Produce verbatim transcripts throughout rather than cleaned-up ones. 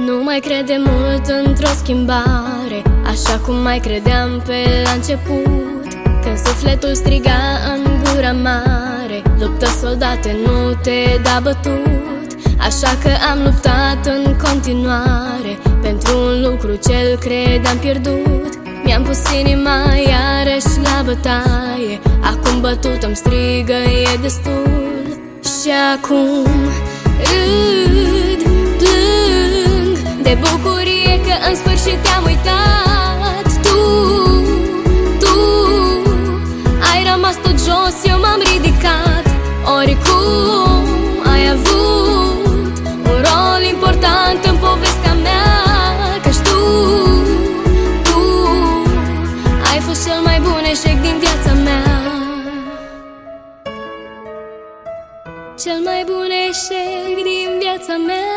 Nu mai credem mult într-o schimbare, așa cum mai credeam pe la început, când sufletul striga în gura mare: luptă, soldate, nu te da bătut. Așa că am luptat în continuare pentru un lucru ce-l credeam pierdut. Mi-am pus inima iarăși la bătaie, acum bătut îmi strigă e destul. Și acum râd, plâng de bucurie că în sfârșit te-am uitat. Tu, tu ai rămas tot jos, eu m-am ridicat. Oricum ai avut un rol important în povestea mea, căci tu, tu ai fost cel mai bun eșec din viața mea. Cel mai bun eșec din viața mea.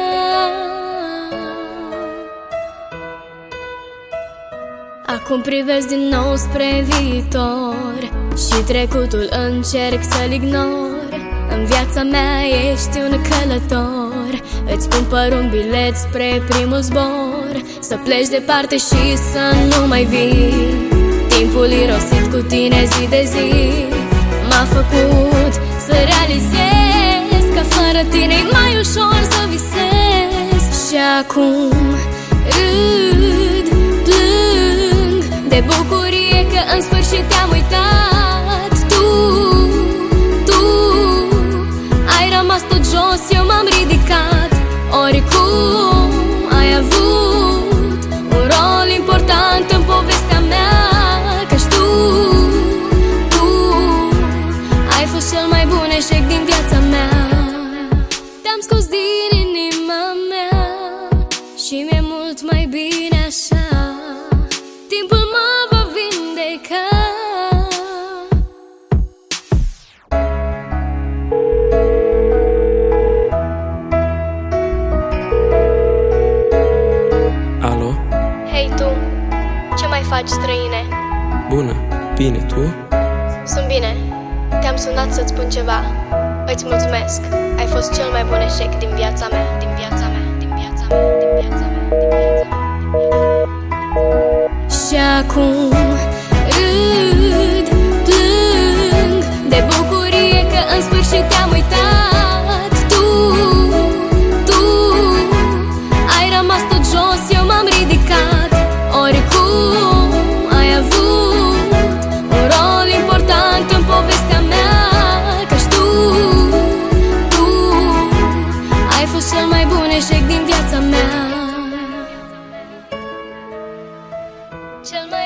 Acum privesc din nou spre viitor și trecutul încerc să-l ignor. În viața mea ești un călător, îți cumpăr un bilet spre primul zbor. Să pleci departe și să nu mai vii. Timpul irosit cu tine zi de zi m-a făcut să realizez că fără tine e mai ușor să visez. Și acum râd, plâng de bucurie că în sfârșit te-am uitat. Tu, tu ai rămas tot jos, eu m-am ridicat. Oricum ai avut un rol important în povestea mea, căci tu, tu ai fost cel mai bun eșec din viața mea. Te-am scos din inima mea și mi-e mult mai bine așa. Timpul mă va vindeca. Alo? Hei tu, ce mai faci, străine? Bună, bine, tu? Sunt bine, te-am sunat să-ți spun ceva. Îți mulțumesc, ai fost cel mai bun eșec din viața mea, din viața mea, din viața mea, din viața mea, din viața mea, din viața mea. Și acum râd, plâng de bucurie că în sfârșit te-am uitat. Tu, tu ai rămas tot jos, eu m-am ridicat. Oricum ai avut un rol important în povestea mea, căci tu, tu ai fost cel mai bun eșec din viața mea. Cel mai